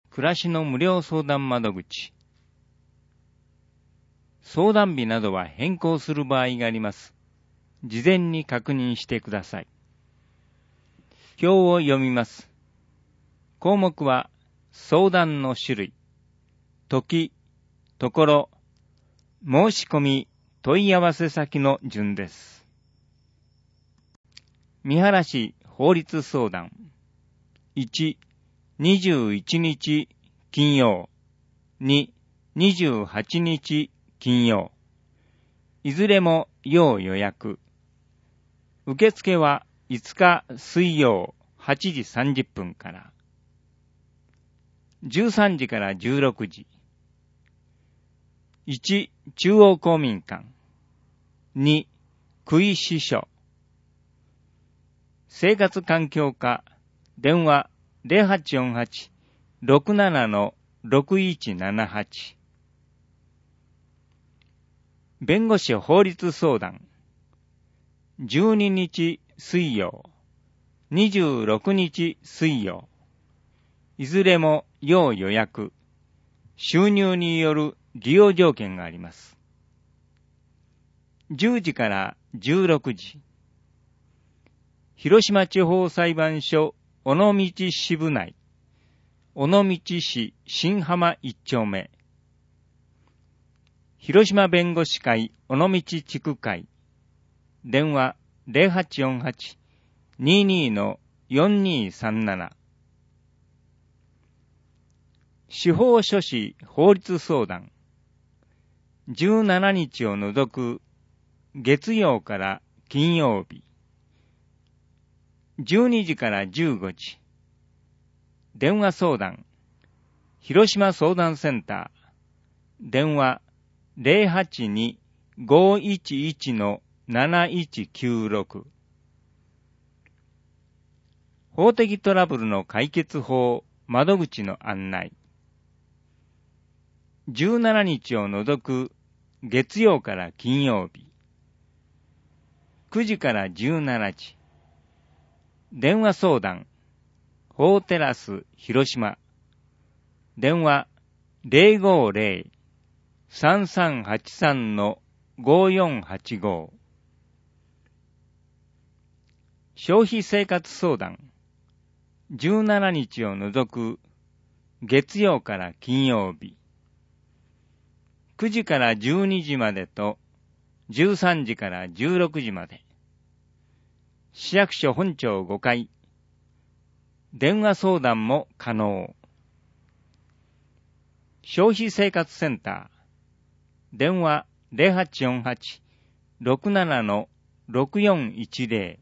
暮らしの無料相談窓口。相談日などは変更する場合があります。事前に確認してください。表を読みます。項目は、相談の種類、時、ところ、申し込み、問い合わせ先の順です。三原市法律相談。1、21日金曜。2、28日金曜。いずれも要予約。受付は5日水曜8時30分から。13時から16時。1、中央公民館。2、区医師所。生活環境課、電話 0848-67-6178。弁護士法律相談。12日水曜、26日水曜。いずれも要予約。収入による利用条件があります。10時から16時。広島地方裁判所尾道支部内、尾道市新浜1丁目。広島弁護士会尾道地区会。電話 0848-22-4237。司法書士法律相談。17日を除く月曜から金曜日。12時から15時。電話相談。広島相談センター。電話 082-511-7196。法的トラブルの解決法窓口の案内。17日を除く月曜から金曜日。9時から17時。電話相談。法テラス広島。電話 050-3383-5485。消費生活相談。17日を除く月曜から金曜日。9時から12時までと13時から16時まで。市役所本庁5階。電話相談も可能。消費生活センター。電話 0848-67-6410。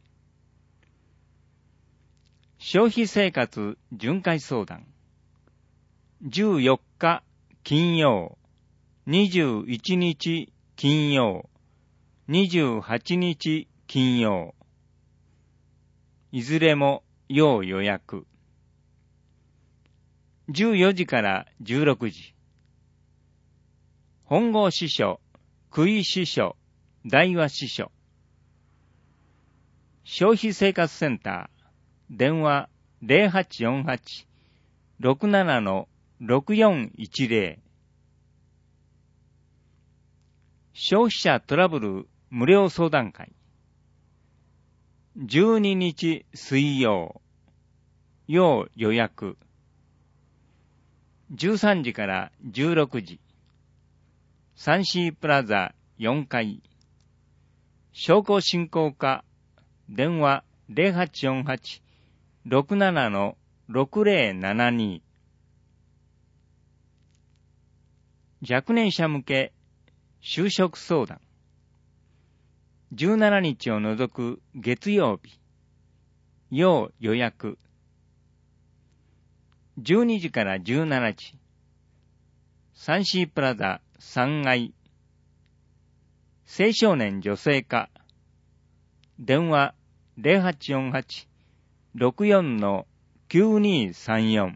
消費生活巡回相談。14日金曜。21日金曜。28日金曜。いずれも要予約。14時から16時。本郷支所、区医師所、大和支所。消費生活センター。電話 0848-67-6410。消費者トラブル無料相談会。12日水曜。要予約。13時から16時。サンシープラザ4階。商工振興課。電話 0848-67-6072。若年者向け就職相談。17日を除く月曜日。要予約。12時から17時。サンシープラザ3階。青少年女性課。電話 0848-64-9234。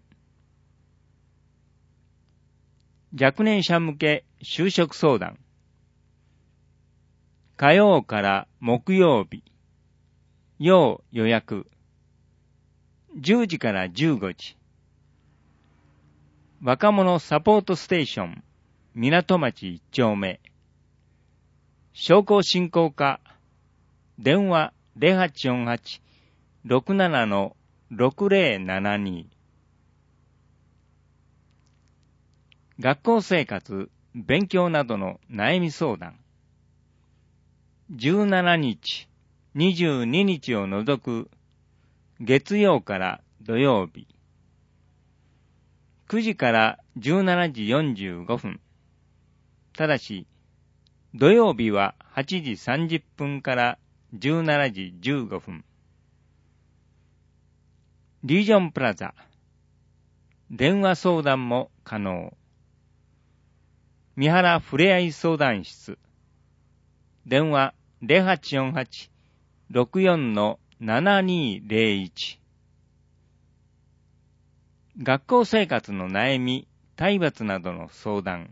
若年者向け就職相談。火曜から木曜日。要予約。10時から15時。 若者サポートステーション港町1丁目商工振興課電話 0848-67-6072 学校生活、勉強などの悩み相談17日、22日を除く月曜から土曜日9時から17時45分ただし土曜日は8時30分から17時15分リージョンプラザ電話相談も可能三原ふれあい相談室電話 0848-64-7201 学校生活の悩み、体罰などの相談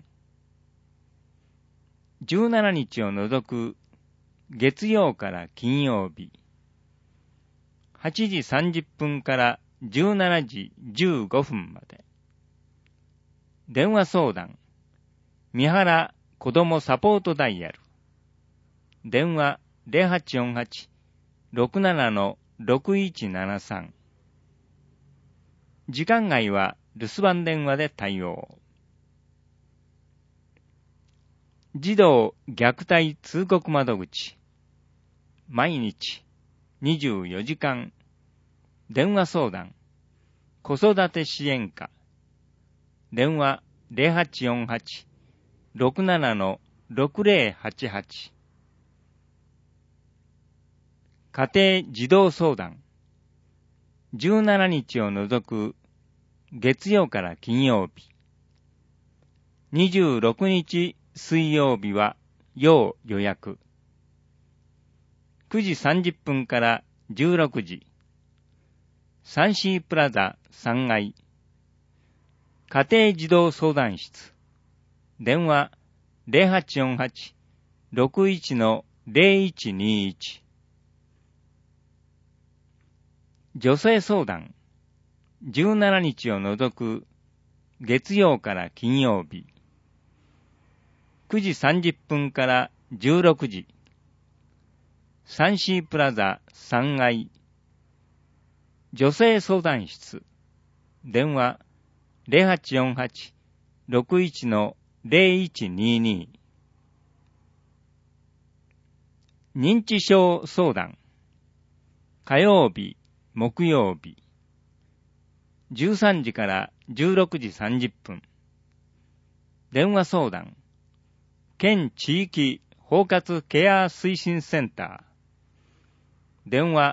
17日を除く月曜から金曜日8時30分から17時15分まで電話相談三原子どもサポートダイヤル電話 0848-67-6173 時間外は留守番電話で対応児童虐待通告窓口毎日24時間電話相談子育て支援課電話 0848-67-6088 家庭児童相談17日を除く月曜から金曜日26日水曜日は要予約9時30分から16時サンシープラザ3階家庭児童相談室電話 0848-61-0121 女性相談17日を除く月曜から金曜日9時30分から16時サンシープラザ3階女性相談室電話 0848-61-0122 認知症相談火曜日木曜日13時から16時30分電話相談県地域包括ケア推進センター電話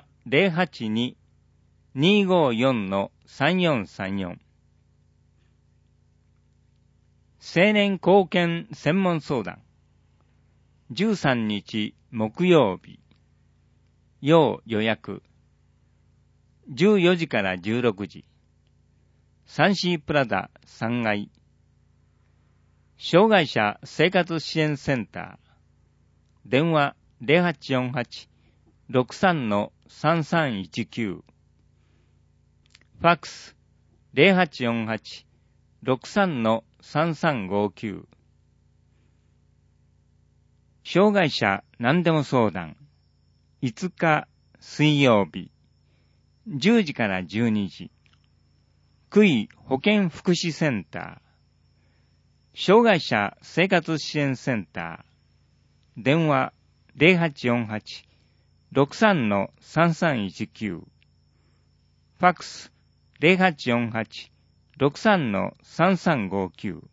082-254-3434 青年貢献専門相談13日木曜日要予約14時から16時サンシープラザ3階障害者生活支援センター電話 0848-63-3319 ファックス 0848-63-3359 障害者何でも相談5日水曜日10時から12時区医保健福祉センター障害者生活支援センター電話 0848-63-3319 ファックス 0848-63-3359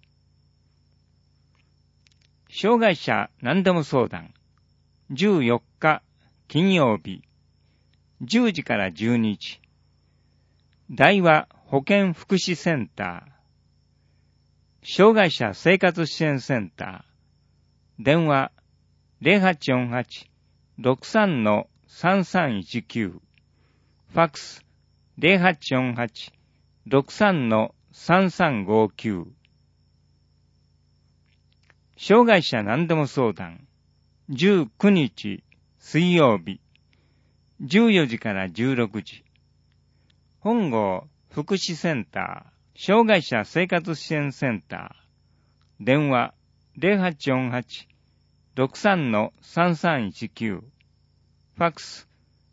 障害者何でも相談14日金曜日10時から12時大和保健福祉センター障害者生活支援センター電話 0848-63-3319 ファックス 0848-63-3359 障害者何でも相談19日水曜日14時から16時本郷福祉センタ障害者生活支援センター、電話 0848-63-3319、ファックス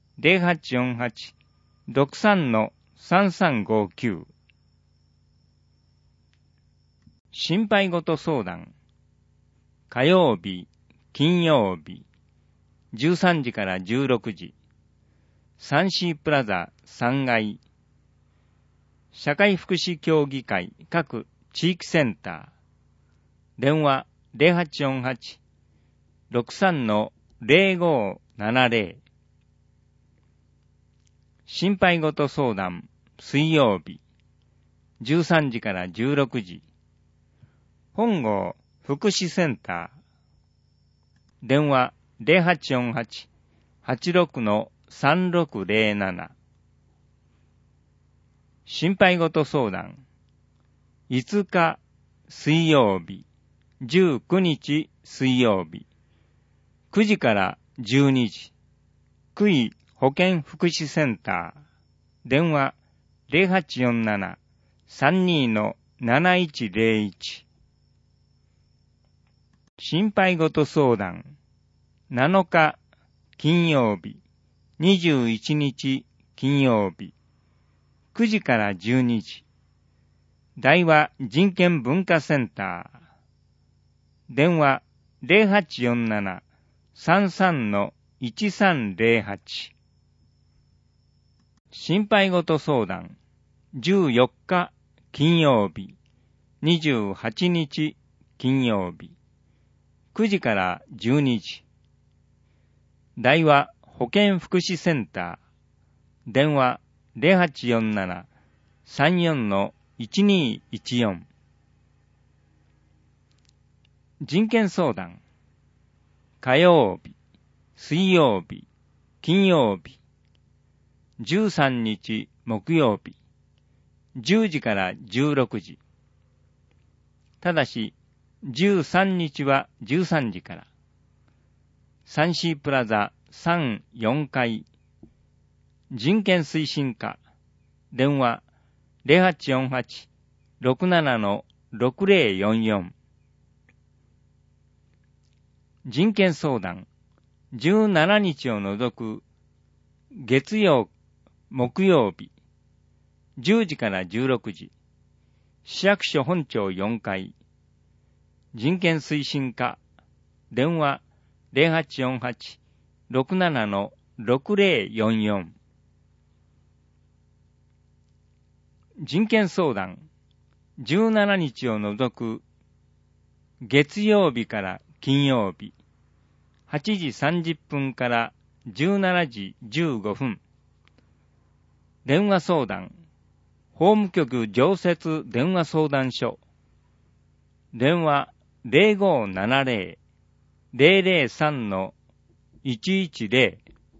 0848-63-3359。心配事相談、火曜日、金曜日、13時から16時、サンシープラザ3階、社会福祉協議会各地域センター、電話 0848-63-0570。心配事相談、水曜日、13時から16時、本郷福祉センター、電話 0848-86-3607。心配事相談、5日水曜日、19日水曜日、9時から12時、区医保健福祉センター、電話 0847-32-7101。心配事相談、7日金曜日、21日金曜日、9時から12時、大和人権文化センター、電話 0847-33-1308。心配事相談、14日金曜日、28日金曜日、9時から12時、大和保健福祉センター、電話 0847-34-1214。人権相談、火曜日、水曜日、金曜日、13日木曜日、10時から16時。ただし、13日は13時から。サンシープラザ3、4階、人権推進課、電話 0848-67-6044。人権相談、17日を除く月曜、木曜日、10時から16時、市役所本庁4階、人権推進課、電話 0848-67-6044。人権相談、17日を除く月曜日から金曜日、8時30分から17時15分。電話相談、法務局常設電話相談所、電話 0570-003-110。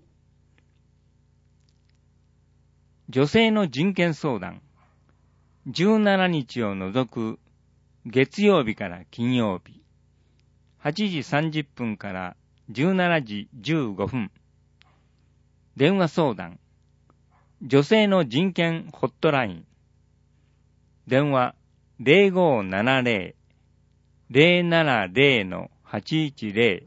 女性の人権相談、17日を除く月曜日から金曜日、8時30分から17時15分。電話相談、女性の人権ホットライン、電話 0570-070-810。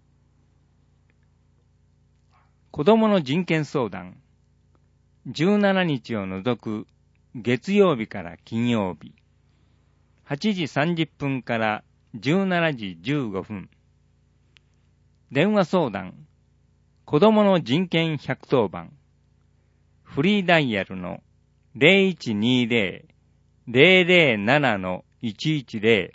子供の人権相談、17日を除く月曜日から金曜日、8時30分から17時15分。電話相談、子供の人権110番、フリーダイヤルの 0120-007-110。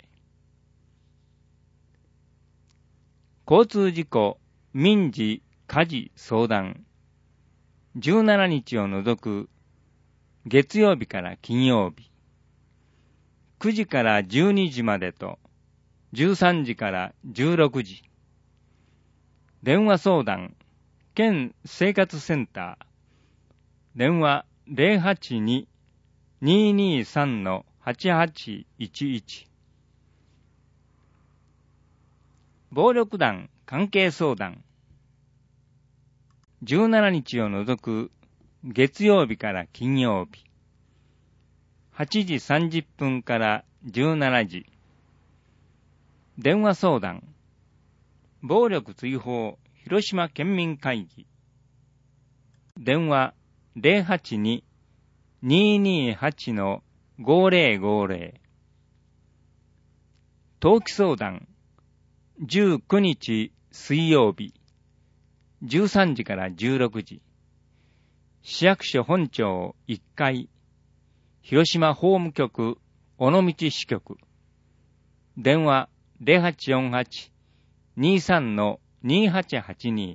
交通事故、民事、家事相談、17日を除く月曜日から金曜日、9時から12時までと13時から16時。電話相談、県生活センター、電話 082-223-8811。暴力団関係相談、17日を除く月曜日から金曜日、8 8時30分から17時。電話相談。暴力追放広島県民会議。電話082-228-5050。登記相談。19日水曜日。13時から16時。市役所本庁1階。広島法務局尾道支局。電話0848-23-2882。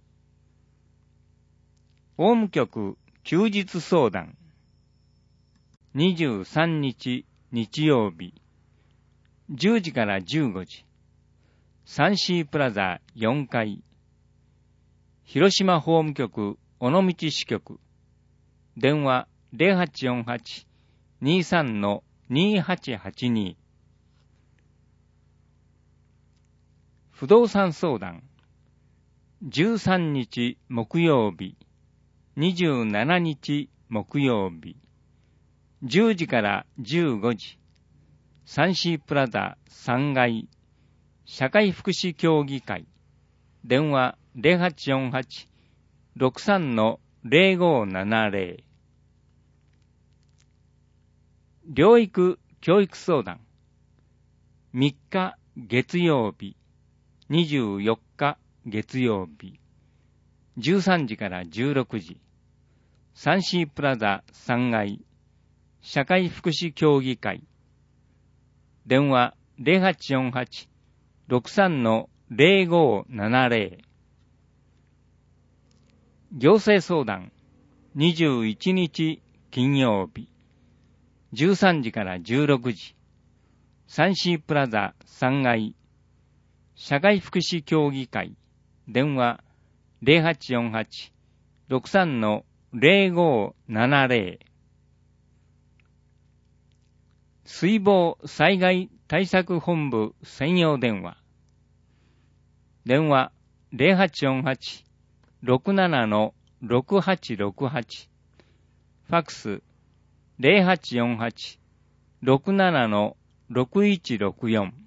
法務局休日相談。23日日曜日。10時から15時。サンシープラザ4階。広島法務局尾道支局。電話0823-2882。不動産相談。13日木曜日。27日木曜日。10時から15時。サンシープラザ3階。社会福祉協議会。電話0848-63-0570。療育教育相談。3日月曜日。24日月曜日。13時から16時。サンシープラザ3階。社会福祉協議会。電話08-63-0570。行政相談。21日金曜日。13時から16時。サンシープラザ3階。社会福祉協議会。電話08-63-0570。水防災害対策本部専用電話。電話0848-67-6868。ファクス0848-67-6164。